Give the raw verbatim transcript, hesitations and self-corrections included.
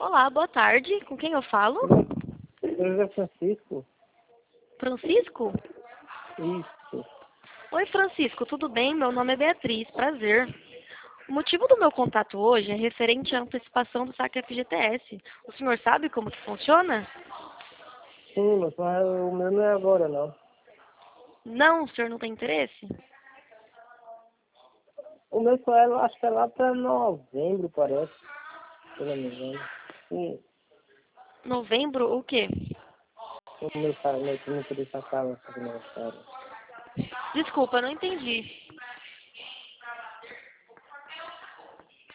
Olá, boa tarde. Com quem eu falo? Eu José Francisco. Francisco? Isso. Oi, Francisco, tudo bem? Meu nome é Beatriz, prazer. O motivo do meu contato hoje é referente à antecipação do saque F G T S. O senhor sabe como que funciona? Sim, mas mas o meu não é agora, não. Não, o senhor não tem interesse? O meu só é, lá- acho que é lá pra novembro, parece. Se eu não me engano. Sim, Novembro, o quê? o meu pai, meu time podia sacar no aniversário. Desculpa, não entendi.